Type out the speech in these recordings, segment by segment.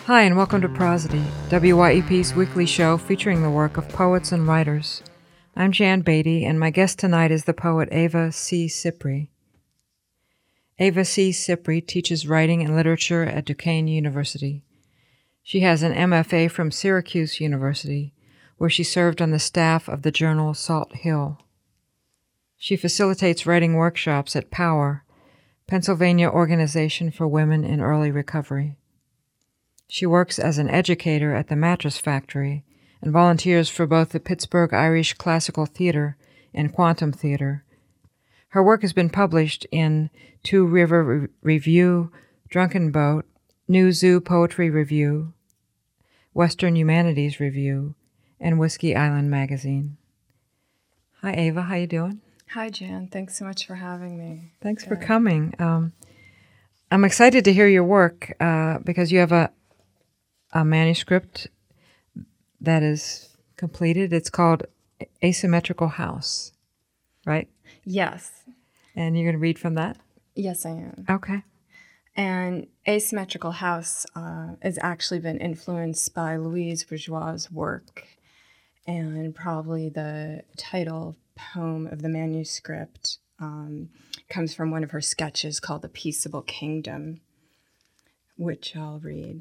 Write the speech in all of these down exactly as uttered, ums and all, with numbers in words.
Hi, and welcome to Prosody, W Y E P's weekly show featuring the work of poets and writers. I'm Jan Beatty, and my guest tonight is the poet Ava C. Ciprey. Ava C. Ciprey teaches writing and literature at Duquesne University. She has an M F A from Syracuse University, where she served on the staff of the journal Salt Hill. She facilitates writing workshops at POWER, Pennsylvania Organization for Women in Early Recovery. She works as an educator at the Mattress Factory and volunteers for both the Pittsburgh Irish Classical Theater and Quantum Theater. Her work has been published in Two River Re- Review, Drunken Boat, New Zoo Poetry Review, Western Humanities Review, and Whiskey Island Magazine. Hi, Ava. How you doing? Hi, Jan. Thanks so much for having me. Thanks Good. for coming. Um, I'm excited to hear your work uh, because you have a a manuscript that is completed. It's called Asymmetrical House, right? Yes. And you're going to read from that? Yes, I am. Okay. And Asymmetrical House uh, has actually been influenced by Louise Bourgeois' work, and probably the title poem of the manuscript um, comes from one of her sketches called The Peaceable Kingdom, which I'll read.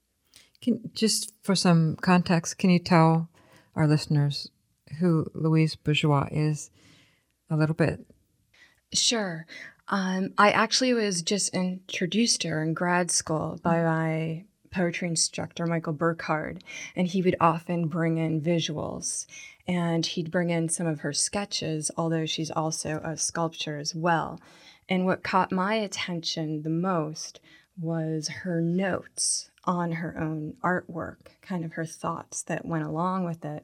Can, just for some context, can you tell our listeners who Louise Bourgeois is a little bit? Sure. Um, I actually was just introduced to her in grad school by my poetry instructor, Michael Burkhardt, and he would often bring in visuals, and he'd bring in some of her sketches, although she's also a sculptor as well. And what caught my attention the most was her notes on her own artwork, kind of her thoughts that went along with it.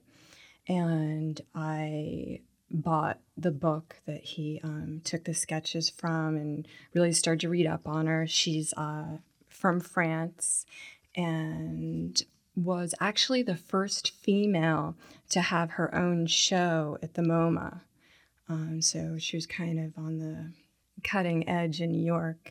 And I bought the book that he um, took the sketches from and really started to read up on her. She's uh, from France and was actually the first female to have her own show at the MoMA. Um, so she was kind of on the cutting edge in New York.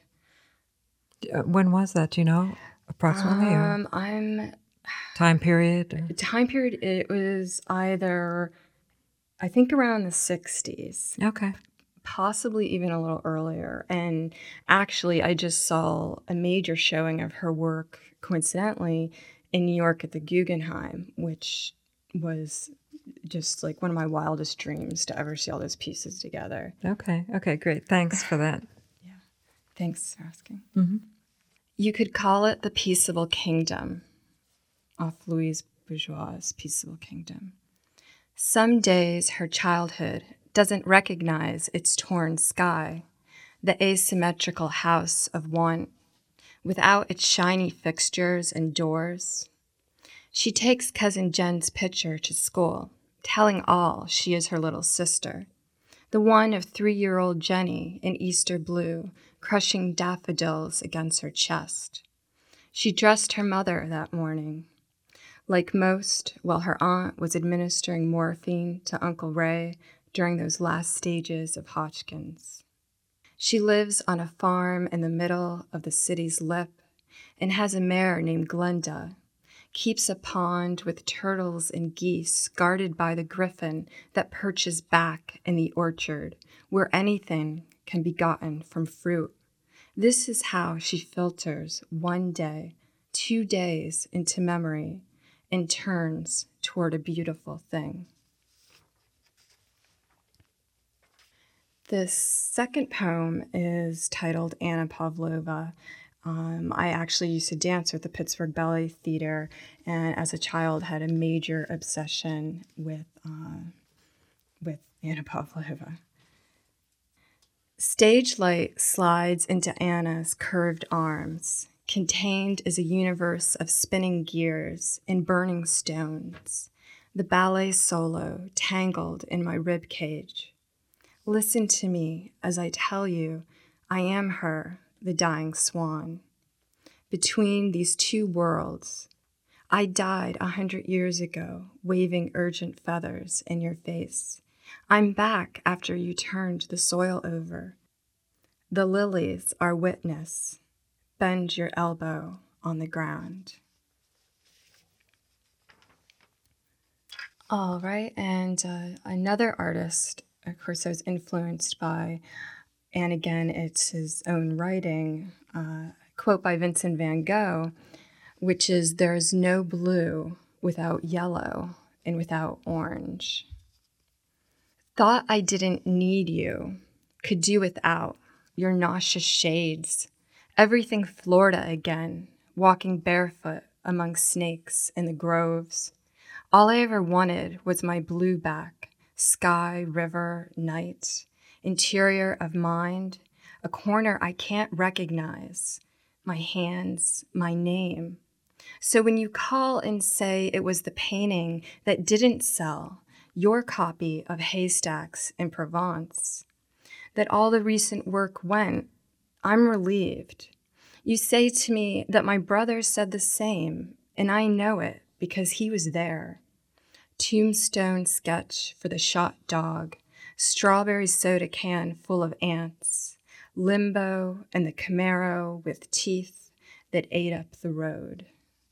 When was that? Do you know approximately? Um, I'm time period? Or? Time period. It was either, I think, around the sixties. Okay. Possibly even a little earlier. And actually, I just saw a major showing of her work, coincidentally, in New York at the Guggenheim, which was just like one of my wildest dreams to ever see all those pieces together. Okay. Okay, great. Thanks for that. Yeah. Thanks for asking. Mm-hmm. You could call it The Peaceable Kingdom, off Louise Bourgeois' Peaceable Kingdom. Some days her childhood doesn't recognize its torn sky, the asymmetrical house of want, without its shiny fixtures and doors. She takes Cousin Jen's picture to school, telling all she is her little sister, the one of three-year-old Jenny in Easter blue, crushing daffodils against her chest. She dressed her mother that morning. Like most, while her aunt was administering morphine to Uncle Ray during those last stages of Hodgkin's. She lives on a farm in the middle of the city's lip and has a mare named Glenda, keeps a pond with turtles and geese guarded by the griffin that perches back in the orchard where anything can be gotten from fruit. This is how she filters one day, two days into memory and turns toward a beautiful thing. This second poem is titled Anna Pavlova. Um, I actually used to dance with the Pittsburgh Ballet Theater, and as a child had a major obsession with uh, with Anna Pavlova. Stage light slides into Anna's curved arms. Contained is a universe of spinning gears and burning stones. The ballet solo tangled in my rib cage. Listen to me as I tell you I am her, the dying swan. Between these two worlds, I died a hundred years ago, waving urgent feathers in your face. I'm back after you turned the soil over. The lilies are witness. Bend your elbow on the ground. All right. And uh, another artist, of course, I was influenced by, and again, it's his own writing, uh, quote by Vincent van Gogh, which is, "There's no blue without yellow and without orange. Thought I didn't need you, could do without your nauseous shades. Everything Florida again, walking barefoot among snakes in the groves. All I ever wanted was my blue back, sky, river, night, interior of mind, a corner I can't recognize, my hands, my name. So when you call and say it was the painting that didn't sell, your copy of Haystacks in Provence, that all the recent work went, I'm relieved. You say to me that my brother said the same, and I know it because he was there. Tombstone sketch for the shot dog, strawberry soda can full of ants, limbo and the Camaro with teeth that ate up the road."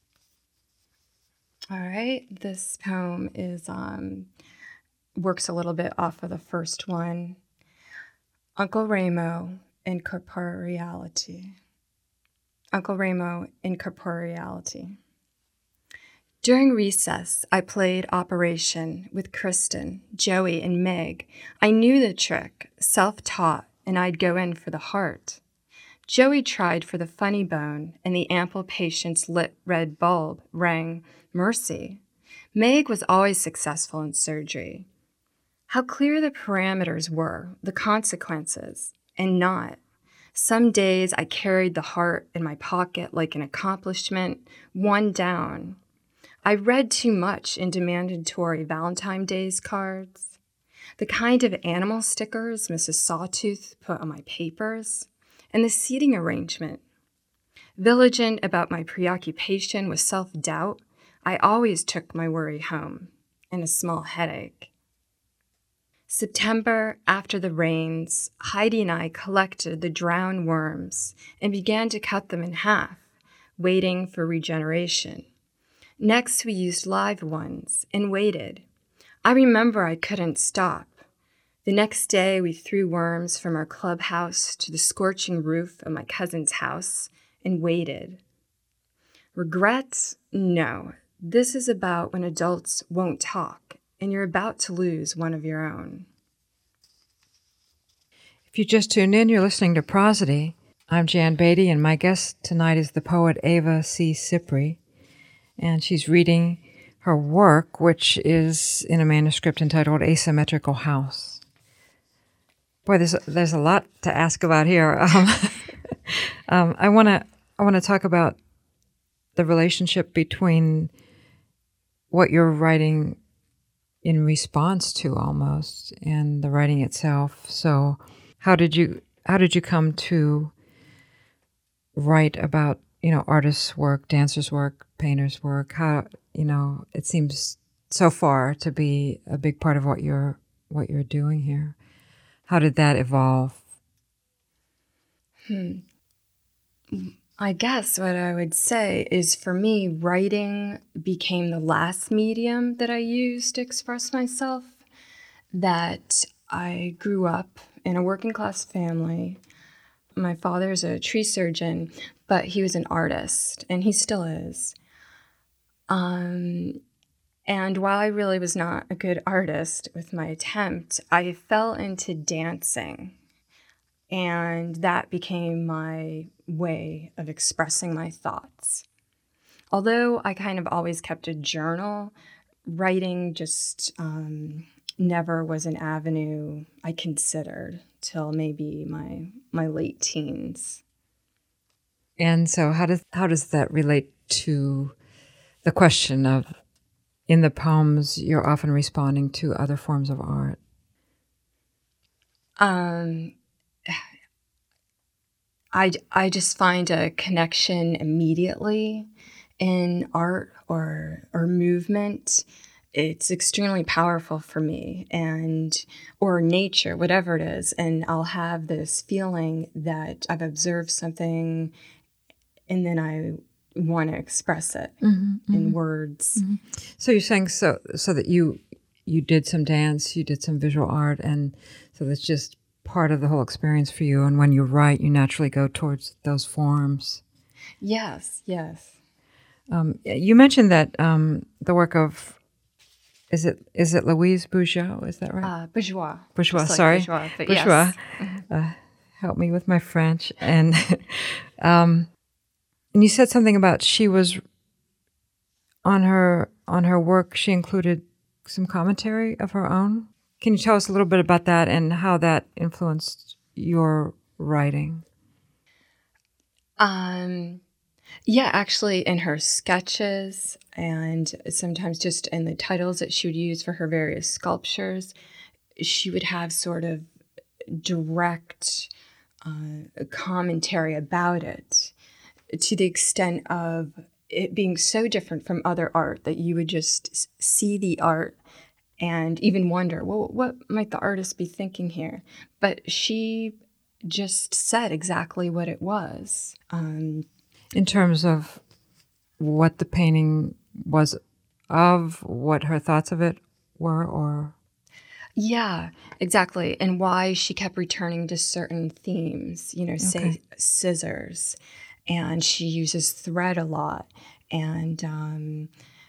All right, this poem is um, works a little bit off of the first one. Uncle Ramo in Corporeality. Uncle Ramo in Corporeality. During recess, I played Operation with Kristen, Joey, and Meg. I knew the trick, self-taught, and I'd go in for the heart. Joey tried for the funny bone, and the ample patient's lit red bulb rang mercy. Meg was always successful in surgery. How clear the parameters were, the consequences, and not. Some days I carried the heart in my pocket like an accomplishment, one down. I read too much into mandatory Valentine's Day cards, the kind of animal stickers Missus Sawtooth put on my papers, and the seating arrangement. Vigilant about my preoccupation with self-doubt, I always took my worry home, and a small headache. September, after the rains, Heidi and I collected the drowned worms and began to cut them in half, waiting for regeneration. Next, we used live ones and waited. I remember I couldn't stop. The next day, we threw worms from our clubhouse to the scorching roof of my cousin's house and waited. Regrets? No. This is about when adults won't talk and you're about to lose one of your own. If you just tuned in, you're listening to Prosody. I'm Jan Beatty, and my guest tonight is the poet Ava C. Cippri, and she's reading her work, which is in a manuscript entitled Asymmetrical House. Boy, there's there's a lot to ask about here. Um, um, I want to I want to talk about the relationship between what you're writing in response to, almost, and the writing itself. So, how did you how did you come to write about, you know, artists' work, dancers' work, painters' work? How, you know, it seems so far to be a big part of what you're what you're doing here. How did that evolve? Hmm. I guess what I would say is, for me, writing became the last medium that I used to express myself. That I grew up in a working class family. My father's a tree surgeon, but he was an artist, and he still is. Um, and while I really was not a good artist with my attempt, I fell into dancing. And that became my way of expressing my thoughts. Although I kind of always kept a journal, writing just um, never was an avenue I considered till maybe my my late teens. And so how does how does that relate to the question of, in the poems, you're often responding to other forms of art? Um, I, I just find a connection immediately in art or or movement. It's extremely powerful for me, and or nature, whatever it is, and I'll have this feeling that I've observed something, and then I want to express it Mm-hmm, in mm-hmm. words. Mm-hmm. So you're saying so so that you you did some dance, you did some visual art, and so that's just part of the whole experience for you. And when you write, you naturally go towards those forms. Yes, yes. Um, you mentioned that um, the work of is it is it Louise Bourgeois? Is that right? Uh, bourgeois. Bourgeois. Just like Sorry, bourgeois, but bourgeois. yes. Uh, help me with my French. And um, and you said something about she was on her on her work. She included some commentary of her own. Can you tell us a little bit about that and how that influenced your writing? Um, yeah, actually, in her sketches and sometimes just in the titles that she would use for her various sculptures, she would have sort of direct uh, commentary about it to the extent of it being so different from other art that you would just see the art and even wonder, well, what might the artist be thinking here? But she just said exactly what it was. Um, In terms of what the painting was of, what her thoughts of it were, or... Yeah, exactly. And why she kept returning to certain themes, you know, say Okay. scissors. And she uses thread a lot. And um,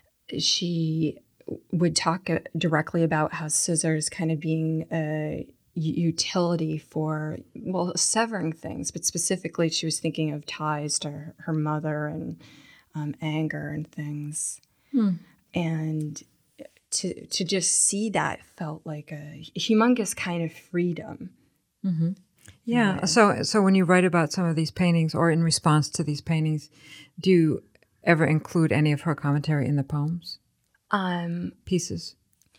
she would talk uh, directly about how scissors kind of being a u- utility for, well, severing things. But specifically, she was thinking of ties to her, her mother and um, anger and things. Hmm. And to to just see that felt like a humongous kind of freedom. Mm-hmm. Yeah. Yeah. So, so when you write about some of these paintings, or in response to these paintings, do you ever include any of her commentary in the poems Um, pieces?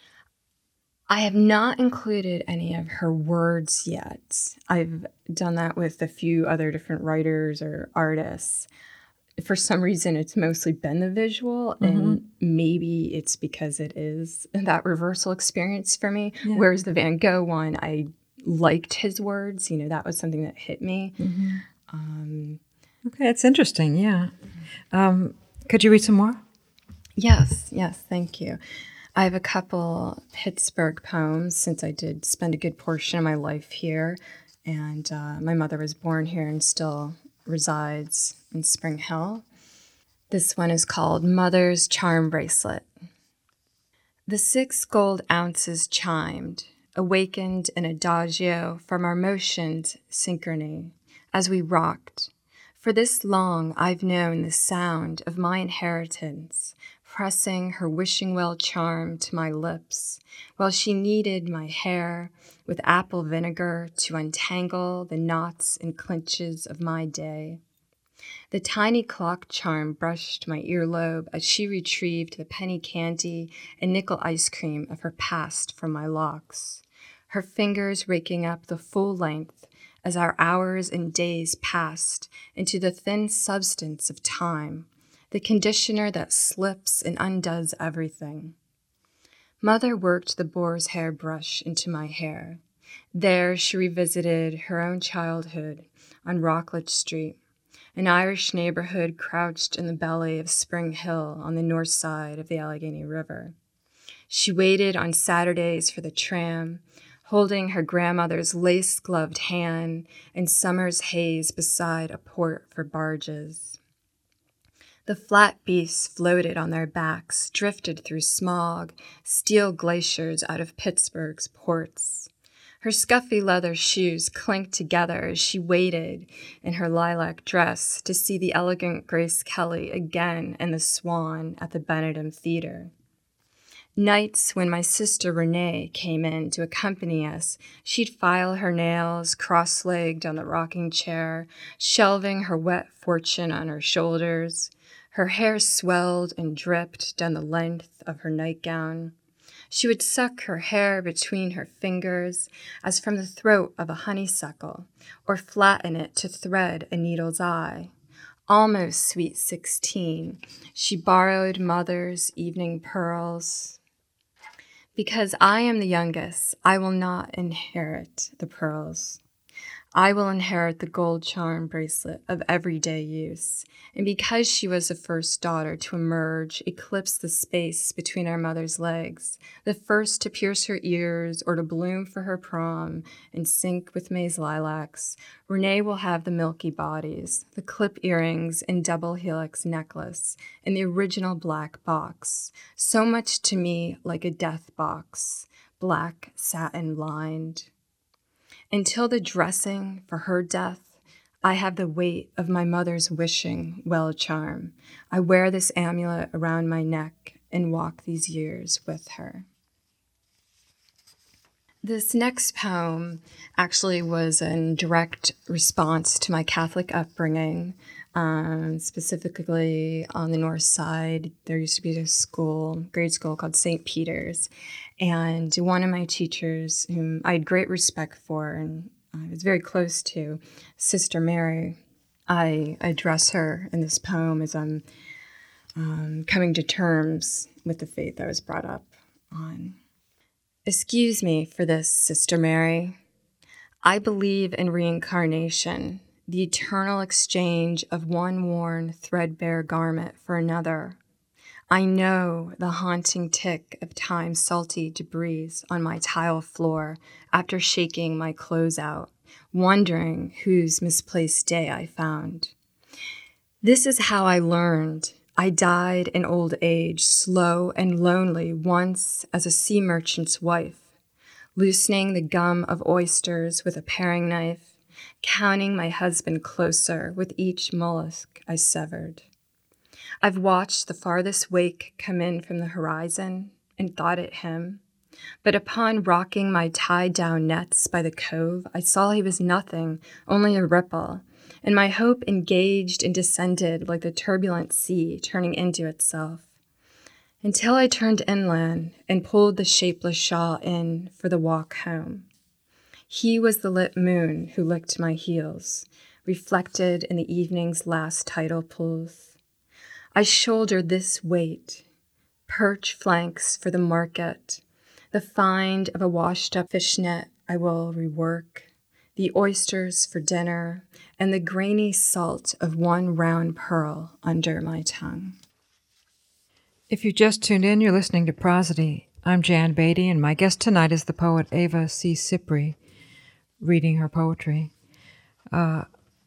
I have not included any of her words yet. I've done that with a few other different writers or artists. For some reason, it's mostly been the visual, Mm-hmm. and maybe it's because it is that reversal experience for me. Yeah. Whereas the Van Gogh one, I liked his words. You know, that was something that hit me. Mm-hmm. Um, Okay, it's interesting. Yeah. Um, could you read some more? yes, yes, thank you. I have a couple Pittsburgh poems since I did spend a good portion of my life here. And uh, my mother was born here and still resides in Spring Hill. This one is called Mother's Charm Bracelet. The six gold ounces chimed, awakened an adagio from our motioned synchrony as we rocked. For this long I've known the sound of my inheritance, pressing her wishing well charm to my lips, while she kneaded my hair with apple vinegar to untangle the knots and clinches of my day. The tiny clock charm brushed my earlobe as she retrieved the penny candy and nickel ice cream of her past from my locks, her fingers raking up the full length as our hours and days passed into the thin substance of time, the conditioner that slips and undoes everything. Mother worked the boar's hair brush into my hair. There she revisited her own childhood on Rockledge Street, an Irish neighborhood crouched in the belly of Spring Hill on the north side of the Allegheny River. She waited on Saturdays for the tram, holding her grandmother's lace-gloved hand in summer's haze beside a port for barges. The flat beasts floated on their backs, drifted through smog, steel glaciers out of Pittsburgh's ports. Her scuffy leather shoes clinked together as she waited in her lilac dress to see the elegant Grace Kelly again in the Swan at the Benedum Theater. Nights when my sister Renee came in to accompany us, she'd file her nails cross-legged on the rocking chair, shelving her wet fortune on her shoulders. Her hair swelled and dripped down the length of her nightgown. She would suck her hair between her fingers as from the throat of a honeysuckle, or flatten it to thread a needle's eye. Almost sweet sixteen, she borrowed mother's evening pearls. Because I am the youngest, I will not inherit the pearls. I will inherit the gold charm bracelet of everyday use. And because she was the first daughter to emerge, eclipse the space between our mother's legs, the first to pierce her ears or to bloom for her prom and sink with May's lilacs, Renee will have the milky bodies, the clip earrings and double helix necklace, and the original black box, so much to me like a death box, black satin lined. Until the dressing for her death, I have the weight of my mother's wishing well charm. I wear this amulet around my neck and walk these years with her. This next poem actually was in direct response to my Catholic upbringing. Um, specifically on the north side, there used to be a school, grade school called Saint Peter's. And one of my teachers, whom I had great respect for and I was very close to, Sister Mary, I address her in this poem as I'm um, coming to terms with the faith I was brought up on. Excuse me for this, Sister Mary. I believe in reincarnation, the eternal exchange of one worn, threadbare garment for another. I know the haunting tick of time's salty debris on my tile floor after shaking my clothes out, wondering whose misplaced day I found. This is how I learned. I died in old age, slow and lonely, once as a sea merchant's wife, loosening the gum of oysters with a paring knife, counting my husband closer with each mollusk I severed. I've watched the farthest wake come in from the horizon and thought it him, but upon rocking my tied-down nets by the cove, I saw he was nothing, only a ripple, and my hope engaged and descended like the turbulent sea turning into itself, until I turned inland and pulled the shapeless shawl in for the walk home. He was the lit moon who licked my heels, reflected in the evening's last tidal pools. I shouldered this weight, perch flanks for the market, the find of a washed-up fishnet I will rework, the oysters for dinner, and the grainy salt of one round pearl under my tongue. If you just tuned in, you're listening to Prosody. I'm Jan Beatty, and my guest tonight is the poet Ava C. Cippri, reading her poetry. Uh,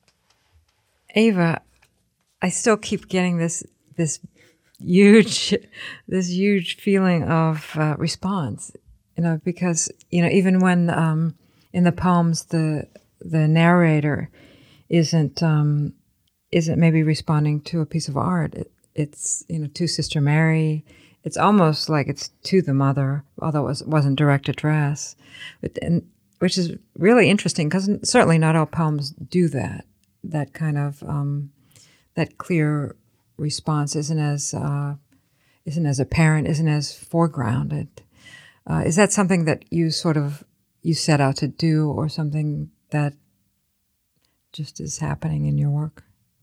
Ava, I still keep getting this this huge this huge feeling of uh, response, you know, because you know even when um, in the poems the the narrator isn't um, isn't maybe responding to a piece of art, it, it's you know to Sister Mary. It's almost like it's to the mother, although it was, wasn't direct address, but, and, which is really interesting because certainly not all poems do that. That kind of um, that clear response isn't as uh, isn't as apparent, isn't as foregrounded. Uh, is that something that you sort of you set out to do, or something that just is happening in your work?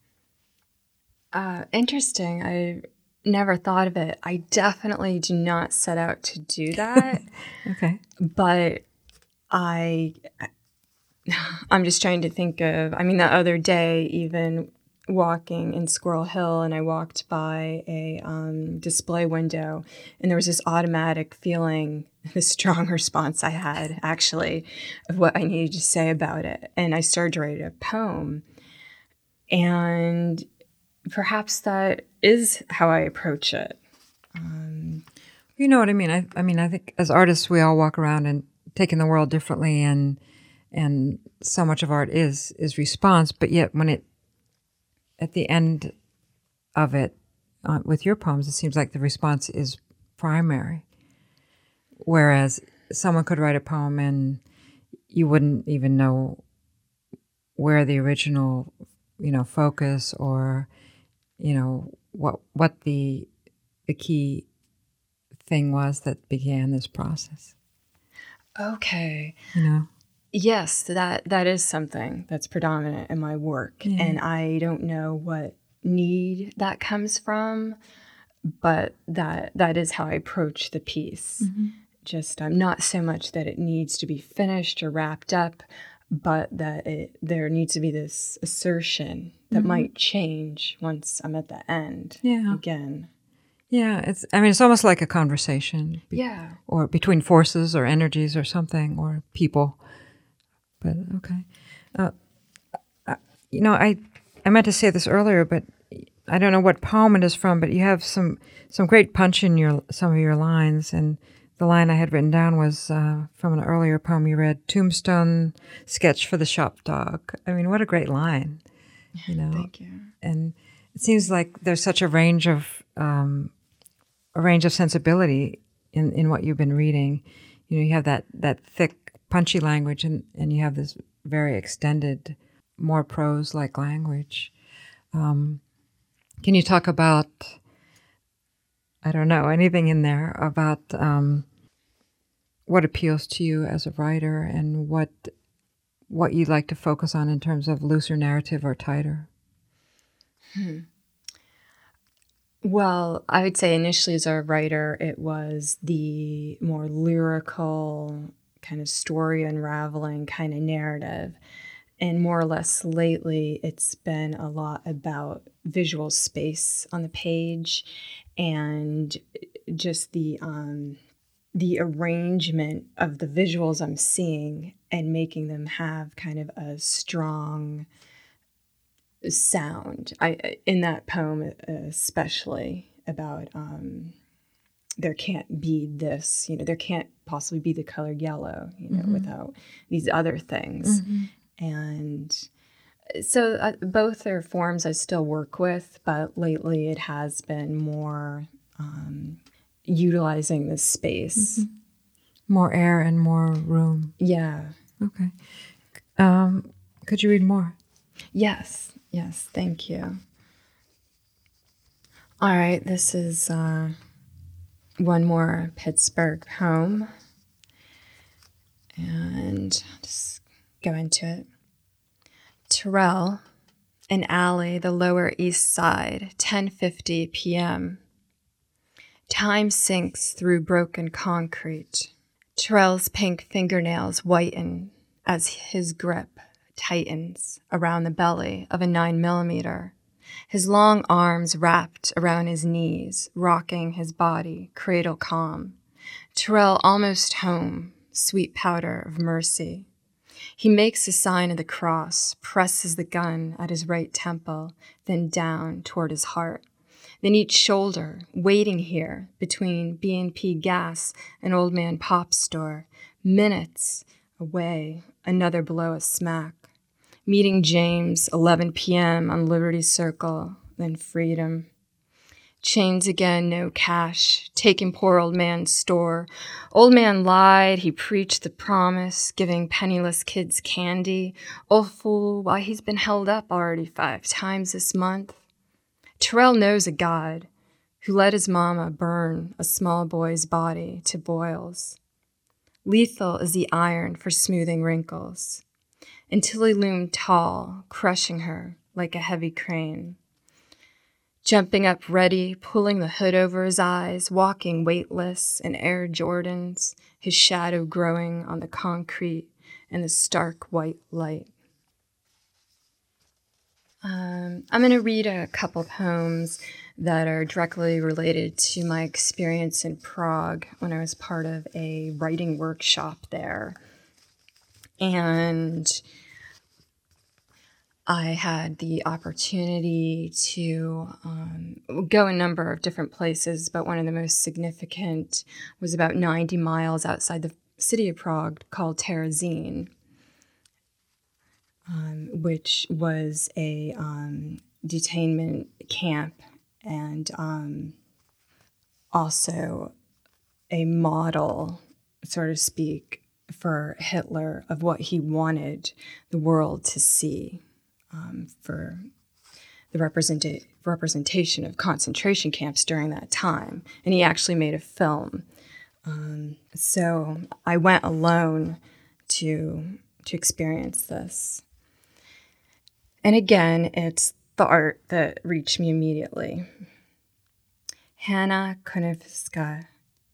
Uh, interesting. I never thought of it. I definitely do not set out to do that. Okay, but I, I'm just trying to think of. I mean, the other day, even walking in Squirrel Hill, and I walked by a um, display window, and there was this automatic feeling, this strong response I had, actually, of what I needed to say about it. And I started to write a poem. And perhaps that is how I approach it. Um, you know what I mean? I, I mean, I think as artists, we all walk around and taking the world differently, and and so much of art is is response. But yet, when it at the end of it, uh, with your poems, it seems like the response is primary. Whereas someone could write a poem and you wouldn't even know where the original, you know, focus or, you know, what what the the key thing was that began this process. Okay. You know? Yes, that that is something that's predominant in my work. Yeah. And I don't know what need that comes from, but that that is how I approach the piece. Mm-hmm. Just um, not so much that it needs to be finished or wrapped up, but that it, there needs to be this assertion that mm-hmm. might change once I'm at the end yeah. again. Yeah, it's. I mean, it's almost like a conversation. Be- yeah. Or between forces or energies or something, or people. But, okay. Uh, uh, you know, I, I meant to say this earlier, but I don't know what poem it is from, but you have some, some great punch in your some of your lines, and the line I had written down was uh, from an earlier poem you read, Tombstone Sketch for the Shop Dog. I mean, what a great line, you know. Thank you. And it seems like there's such a range of um, a range of sensibility in, in what you've been reading. You know, you have that, that thick, punchy language, and, and you have this very extended, more prose-like language. Um, can you talk about, I don't know, anything in there about um, what appeals to you as a writer and what what you'd like to focus on in terms of looser narrative or tighter? Hmm. Well, I would say initially as a writer, it was the more lyrical kind of story unraveling kind of narrative. And more or less lately, it's been a lot about visual space on the page and just the um, the arrangement of the visuals I'm seeing and making them have kind of a strong sound. I in that poem especially about um, there can't be this, you know, there can't possibly be the color yellow, you know, mm-hmm. without these other things. Mm-hmm. And so uh, both are forms I still work with, but lately it has been more um, utilizing this space. Mm-hmm. More air and more room. Yeah. Okay. Um, could you read more? Yes. Yes. Thank you. All right. This is uh, one more Pittsburgh poem. And I'll just go into it. Terrell, an alley, the Lower East Side, ten fifty p.m. Time sinks through broken concrete. Terrell's pink fingernails whiten as his grip tightens around the belly of a nine millimeter. His long arms wrapped around his knees, rocking his body, cradle calm. Terrell almost home, sweet powder of mercy. He makes the sign of the cross, presses the gun at his right temple, then down toward his heart. Then each shoulder, waiting here between B and P Gas and Old Man Pop's store, minutes away, another blow of smack. Meeting James, eleven p.m. on Liberty Circle, then freedom. Chains again, no cash, taking poor old man's store. Old man lied, he preached the promise, giving penniless kids candy. Old fool, why he's been held up already five times this month. Terrell knows a God who let his mama burn a small boy's body to boils. Lethal is the iron for smoothing wrinkles, until he loomed tall, crushing her like a heavy crane. Jumping up ready, pulling the hood over his eyes, walking weightless in Air Jordans, his shadow growing on the concrete and the stark white light. Um, I'm going to read a couple poems that are directly related to my experience in Prague when I was part of a writing workshop there. And I had the opportunity to um, go a number of different places, but one of the most significant was about ninety miles outside the city of Prague called Terezín, um, which was a um, detainment camp and um, also a model, so to speak, for Hitler of what he wanted the world to see. Um, for the represent- representation of concentration camps during that time. And he actually made a film. Um, so I went alone to, to experience this. And again, it's the art that reached me immediately. Hanna Konevska,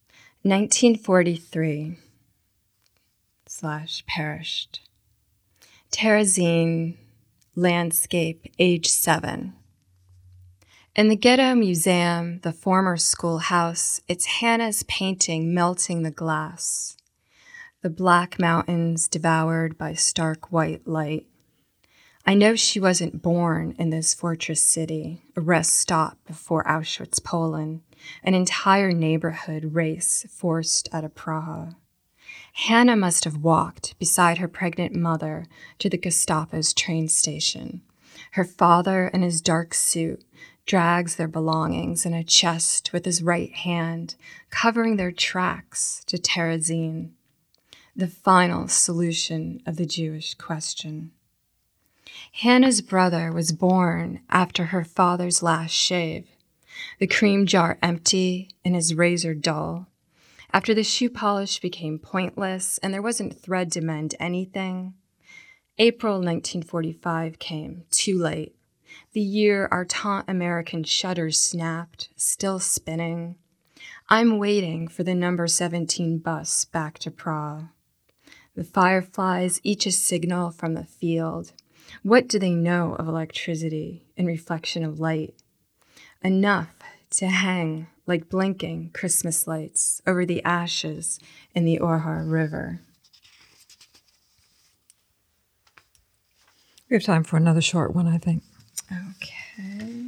nineteen forty-three, slash perished. Terezin landscape, age seven. In the Ghetto Museum, the former schoolhouse, it's Hannah's painting melting the glass. The black mountains devoured by stark white light. I know she wasn't born in this fortress city, a rest stop before Auschwitz, Poland, an entire neighborhood race forced out of Praha. Hannah must have walked beside her pregnant mother to the Gestapo's train station. Her father, in his dark suit, drags their belongings in a chest with his right hand, covering their tracks to Terezin, the final solution of the Jewish question. Hannah's brother was born after her father's last shave, the cream jar empty and his razor dull. After the shoe polish became pointless and there wasn't thread to mend anything, April nineteen forty-five came, too late. The year our taunt American shutters snapped, still spinning. I'm waiting for the number seventeen bus back to Prague. The fireflies, each a signal from the field. What do they know of electricity and reflection of light? Enough to hang like blinking Christmas lights over the ashes in the Orhar River. We have time for another short one, I think. Okay.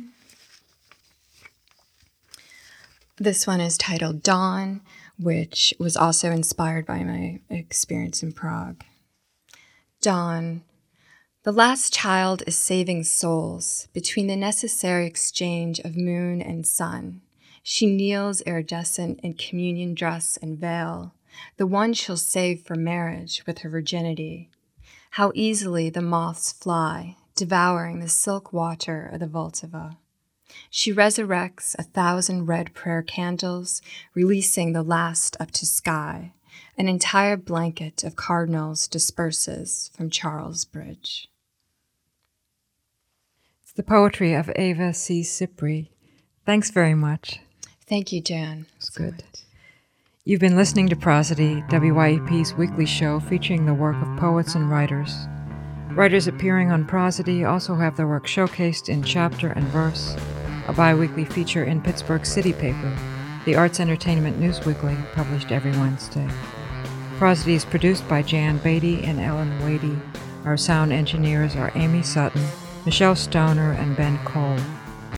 This one is titled Dawn, which was also inspired by my experience in Prague. Dawn. The last child is saving souls between the necessary exchange of moon and sun. She kneels iridescent in communion dress and veil, the one she'll save for marriage with her virginity. How easily the moths fly, devouring the silk water of the Vltava. She resurrects a thousand red prayer candles, releasing the last up to sky. An entire blanket of cardinals disperses from Charles Bridge. It's the poetry of Eva C. Cipri. Thanks very much. Thank you, Jan. It's good. You've been listening to Prosody, W Y E P's weekly show featuring the work of poets and writers. Writers appearing on Prosody also have their work showcased in Chapter and Verse, a bi-weekly feature in Pittsburgh City Paper, the Arts Entertainment News Weekly, published every Wednesday. Prosody is produced by Jan Beatty and Ellen Wadey. Our sound engineers are Amy Sutton, Michelle Stoner, and Ben Cole.